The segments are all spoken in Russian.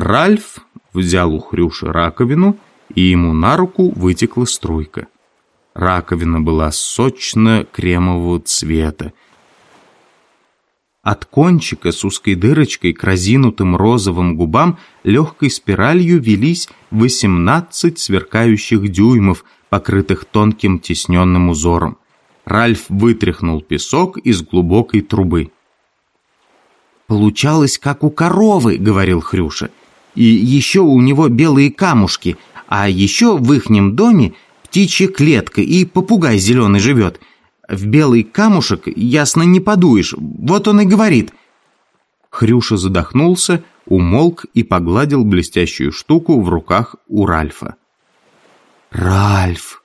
Ральф взял у Хрюши раковину, и ему на руку вытекла струйка. Раковина была сочно-кремового цвета. От кончика с узкой дырочкой к разинутым розовым губам легкой спиралью велись 18 сверкающих дюймов, покрытых тонким тисненным узором. Ральф вытряхнул песок из глубокой трубы. «Получалось, как у коровы», — говорил Хрюша. «И еще у него белые камушки, а еще в ихнем доме птичья клетка и попугай зеленый живет. В белый камушек, ясно, не подуешь, вот он и говорит». Хрюша задохнулся, умолк и погладил блестящую штуку в руках у Ральфа. «Ральф!»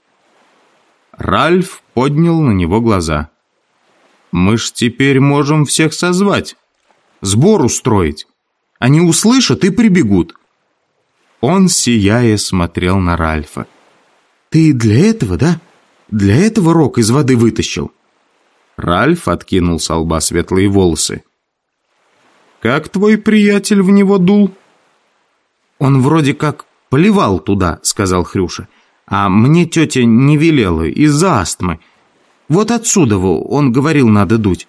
Ральф поднял на него глаза. «Мы ж теперь можем всех созвать, сбор устроить. Они услышат и прибегут». Он, сияя, смотрел на Ральфа. «Ты для этого, да? Для этого рог из воды вытащил?» Ральф откинул со лба светлые волосы. «Как твой приятель в него дул?» «Он вроде как поливал туда», — сказал Хрюша. «А мне тетя не велела из-за астмы. Вот отсюда он говорил, надо дуть».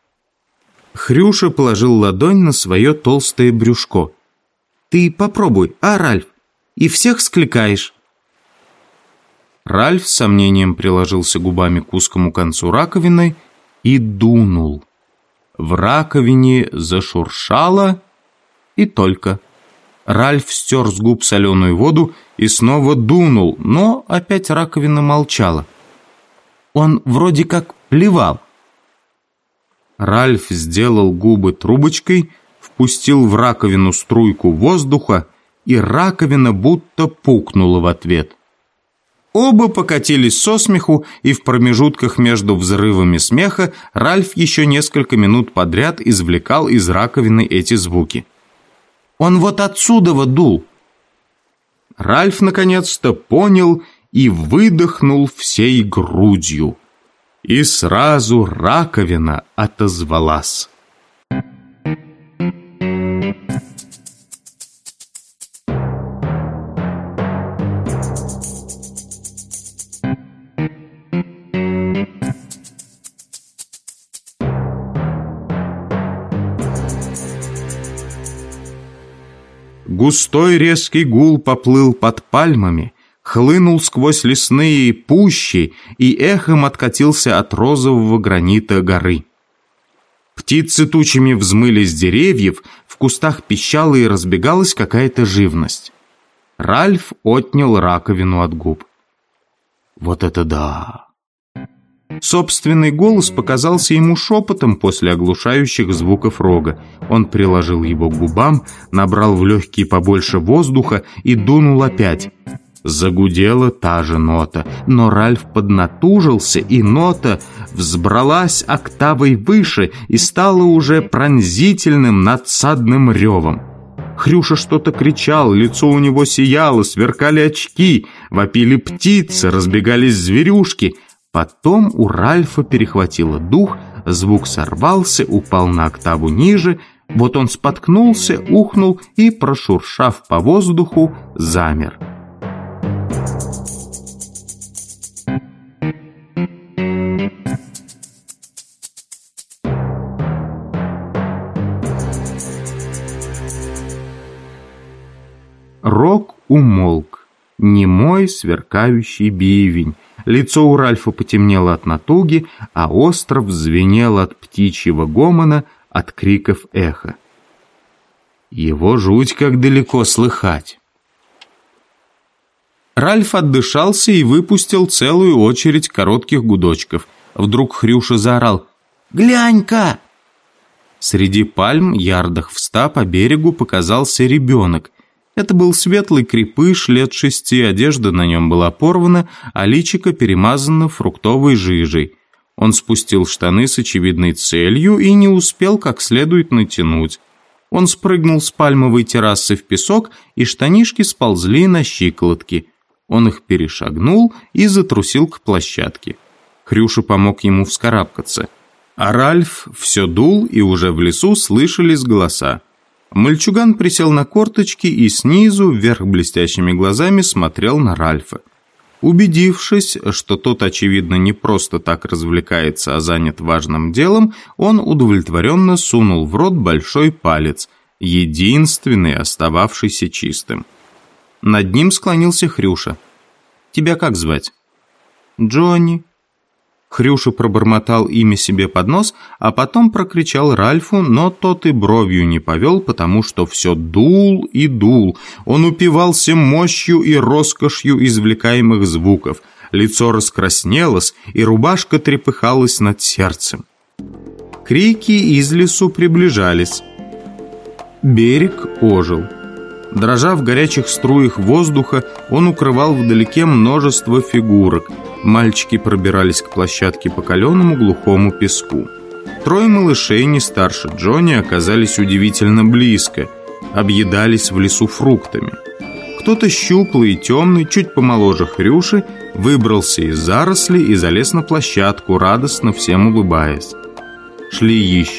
Хрюша положил ладонь на свое толстое брюшко. «Ты попробуй, Ральф, и всех скликаешь». Ральф с сомнением приложился губами к узкому концу раковины и дунул. В раковине зашуршало и только. Ральф стер с губ соленую воду и снова дунул, но опять раковина молчала. Он вроде как плевал. Ральф сделал губы трубочкой, впустил в раковину струйку воздуха, и раковина будто пукнула в ответ. Оба покатились со смеху, и в промежутках между взрывами смеха Ральф еще несколько минут подряд извлекал из раковины эти звуки. «Он вот отсюда дул». Ральф наконец-то понял и выдохнул всей грудью. И сразу раковина отозвалась. Густой резкий гул поплыл под пальмами, хлынул сквозь лесные пущи и эхом откатился от розового гранита горы. Птицы тучами взмыли с деревьев, в кустах пищала и разбегалась какая-то живность. Ральф отнял раковину от губ. «Вот это да!» Собственный голос показался ему шепотом после оглушающих звуков рога. Он приложил его к губам, набрал в легкие побольше воздуха и дунул опять. Загудела та же нота, но Ральф поднатужился, и нота взбралась октавой выше и стала уже пронзительным надсадным ревом. Хрюша что-то кричал, лицо у него сияло, сверкали очки, вопили птицы, разбегались зверюшки. Потом у Ральфа перехватило дух, звук сорвался, упал на октаву ниже, вот он споткнулся, ухнул и, прошуршав по воздуху, замер. Рог умолк, немой сверкающий бивень. Лицо у Ральфа потемнело от натуги, а остров звенел от птичьего гомона, от криков эха. Его жуть как далеко слыхать. Ральф отдышался и выпустил целую очередь коротких гудочков. Вдруг Хрюша заорал: «Глянь-ка!» Среди пальм, ярдах в 100 по берегу, показался ребенок. Это был светлый крепыш лет 6, одежда на нем была порвана, а личико перемазано фруктовой жижей. Он спустил штаны с очевидной целью и не успел как следует натянуть. Он спрыгнул с пальмовой террасы в песок, и штанишки сползли на щиколотки. Он их перешагнул и затрусил к площадке. Хрюша помог ему вскарабкаться. А Ральф все дул, и уже в лесу слышались голоса. Мальчуган присел на корточки и снизу, вверх блестящими глазами, смотрел на Ральфа. Убедившись, что тот, очевидно, не просто так развлекается, а занят важным делом, он удовлетворенно сунул в рот большой палец, единственный, остававшийся чистым. Над ним склонился Хрюша. «Тебя как звать?» «Джонни». Хрюша пробормотал имя себе под нос, а потом прокричал Ральфу, но тот и бровью не повел, потому что все дул и дул. Он упивался мощью и роскошью извлекаемых звуков. Лицо раскраснелось, и рубашка трепыхалась над сердцем. Крики из лесу приближались. Берег ожил. Дрожа в горячих струях воздуха, он укрывал вдалеке множество фигурок. Мальчики пробирались к площадке по каленому глухому песку. Трое малышей, не старше Джонни, оказались удивительно близко. Объедались в лесу фруктами. Кто-то щуплый и темный, чуть помоложе Хрюши, выбрался из зарослей и залез на площадку, радостно всем улыбаясь. Шли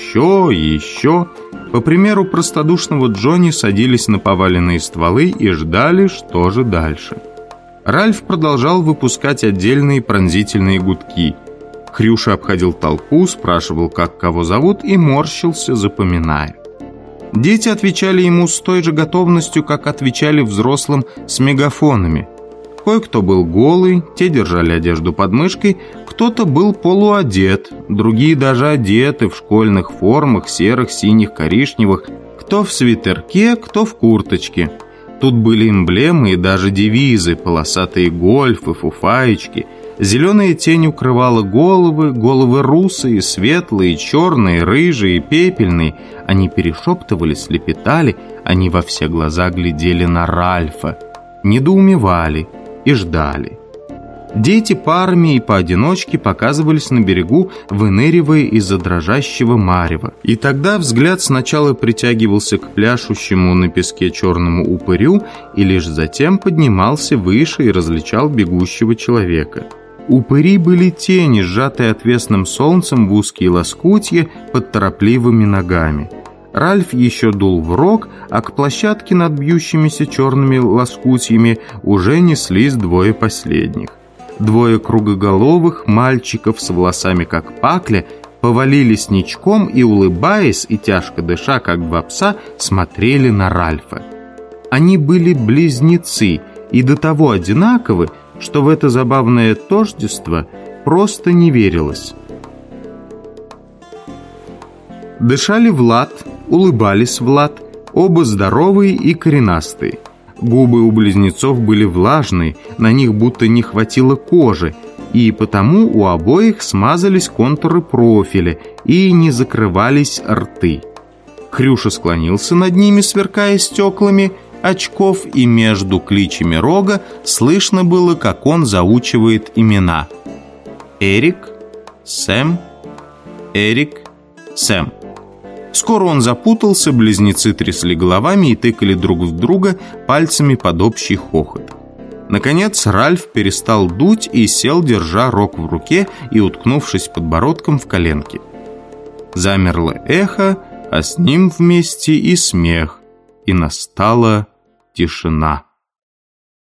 еще. По примеру простодушного Джонни садились на поваленные стволы и ждали, что же дальше. Ральф продолжал выпускать отдельные пронзительные гудки. Хрюша обходил толпу, спрашивал, как кого зовут, и морщился, запоминая. Дети отвечали ему с той же готовностью, как отвечали взрослым с мегафонами. Кое-кто был голый, те держали одежду под мышкой, кто-то был полуодет, другие даже одеты в школьных формах, серых, синих, коричневых, кто в свитерке, кто в курточке. Тут были эмблемы и даже девизы, полосатые гольфы, фуфаечки. Зеленая тень укрывала головы русые, светлые, черные, рыжие, пепельные. Они перешептывались, лепетали, они во все глаза глядели на Ральфа, недоумевали и ждали. Дети парами и поодиночке показывались на берегу, выныривая из-за дрожащего марева. И тогда взгляд сначала притягивался к пляшущему на песке черному упырю и лишь затем поднимался выше и различал бегущего человека. Упыри были тени, сжатые отвесным солнцем в узкие лоскутья под торопливыми ногами. Ральф еще дул в рог, а к площадке над бьющимися черными лоскутьями уже неслись двое последних. Двое кругоголовых мальчиков с волосами как пакля повалились ничком и, улыбаясь и тяжко дыша, как два пса, смотрели на Ральфа. Они были близнецы и до того одинаковы, что в это забавное тождество просто не верилось. Дышали в лад, улыбались в лад, оба здоровые и коренастые. Губы у близнецов были влажные, на них будто не хватило кожи, и потому у обоих смазались контуры профиля и не закрывались рты. Хрюша склонился над ними, сверкая стеклами очков, и между кличами рога слышно было, как он заучивает имена. Эрик, Сэм, Эрик, Сэм. Скоро он запутался, близнецы трясли головами и тыкали друг в друга пальцами под общий хохот. Наконец Ральф перестал дуть и сел, держа рог в руке и уткнувшись подбородком в коленки. Замерло эхо, а с ним вместе и смех, и настала тишина.